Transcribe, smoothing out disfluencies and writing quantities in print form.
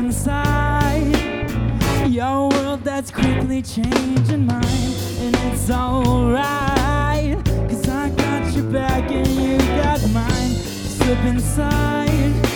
inside your world that's quickly changing mine. And it's alright, 'cause I got your back and you got mine. Slip inside